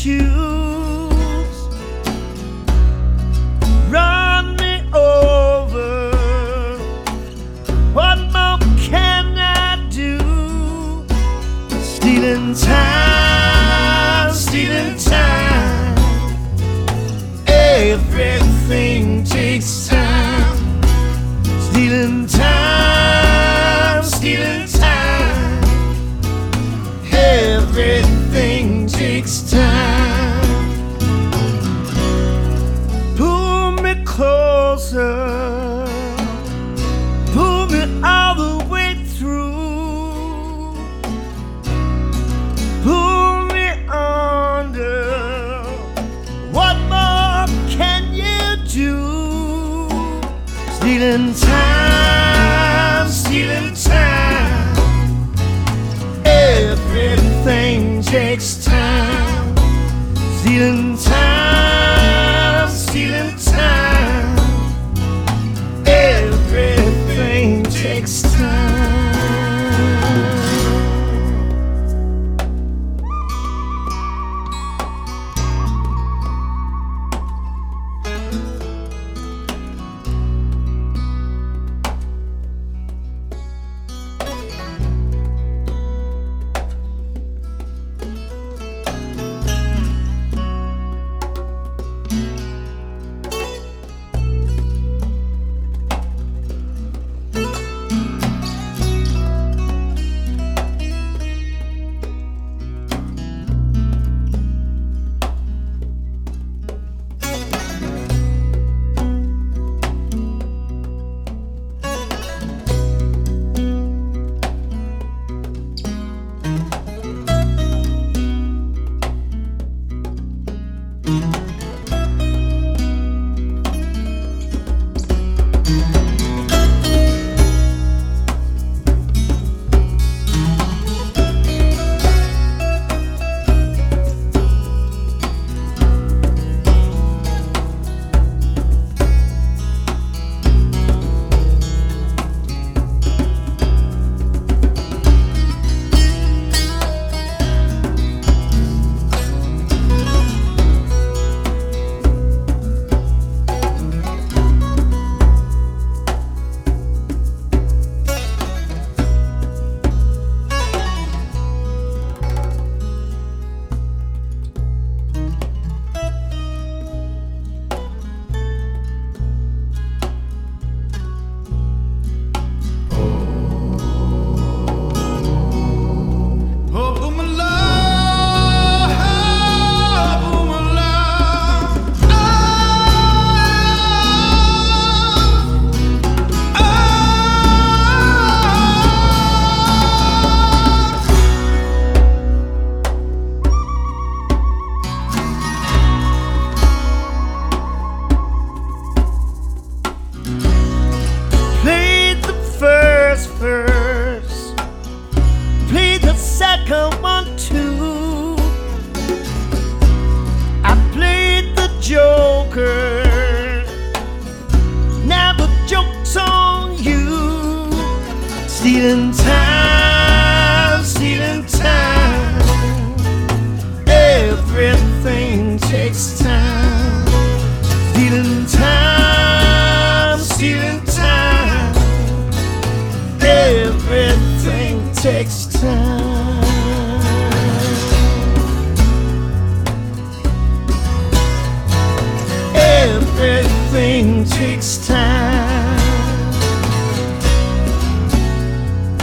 shoes, run me over. What more can I do? Stealing time, stealing time. Everything takes time. Stealing time, stealing time. Everything takes time. Pull me closer, pull me all the way through, pull me under. What more can you do? Stealing time, stealing time. Everything takes time. Stealing time, stealing time. Everything takes time. Played the second one too. I played the Joker. Now the joke's on you. Stealing time, stealing time. Everything takes time. Stealing time, stealing time. Everything takes time. Everything takes time.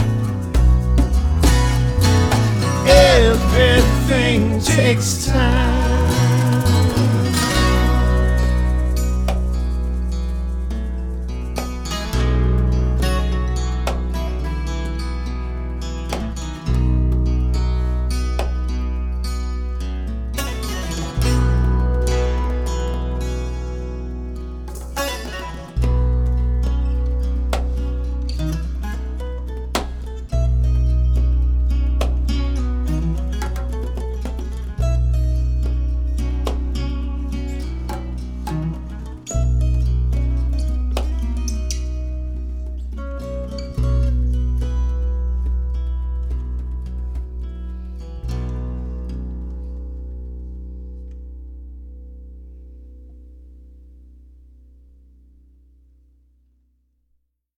Everything takes time.